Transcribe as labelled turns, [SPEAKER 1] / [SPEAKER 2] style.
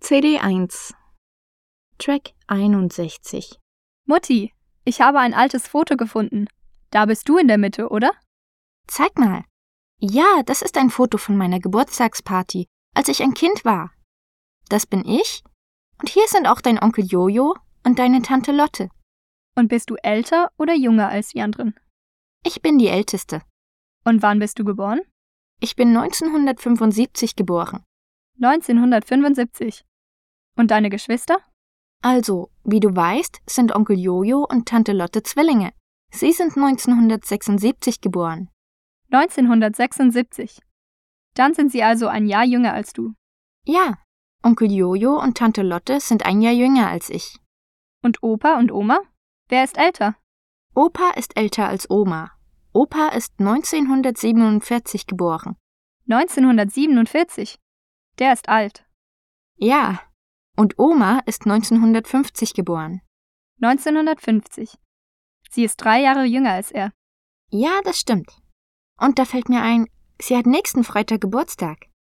[SPEAKER 1] CD 1 Track 61.
[SPEAKER 2] Mutti, ich habe ein altes Foto gefunden. Da bist du in der Mitte, oder?
[SPEAKER 1] Zeig mal. Ja, das ist ein Foto von meiner Geburtstagsparty, als ich ein Kind war. Das bin ich. Und hier sind auch dein Onkel Jojo und deine Tante Lotte.
[SPEAKER 2] Und bist du älter oder jünger als die anderen?
[SPEAKER 1] Ich bin die Älteste.
[SPEAKER 2] Und wann bist du geboren?
[SPEAKER 1] Ich bin 1975 geboren.
[SPEAKER 2] 1975. Und deine Geschwister?
[SPEAKER 1] Also, wie du weißt, sind Onkel Jojo und Tante Lotte Zwillinge. Sie sind 1976 geboren.
[SPEAKER 2] 1976. Dann sind sie also ein Jahr jünger als du.
[SPEAKER 1] Ja, Onkel Jojo und Tante Lotte sind ein Jahr jünger als ich.
[SPEAKER 2] Und Opa und Oma? Wer ist älter?
[SPEAKER 1] Opa ist älter als Oma. Opa ist 1947 geboren.
[SPEAKER 2] 1947. Der ist alt.
[SPEAKER 1] Ja, und Oma ist 1950 geboren.
[SPEAKER 2] 1950. Sie ist 3 Jahre jünger als er.
[SPEAKER 1] Ja, das stimmt. Und da fällt mir ein, sie hat nächsten Freitag Geburtstag.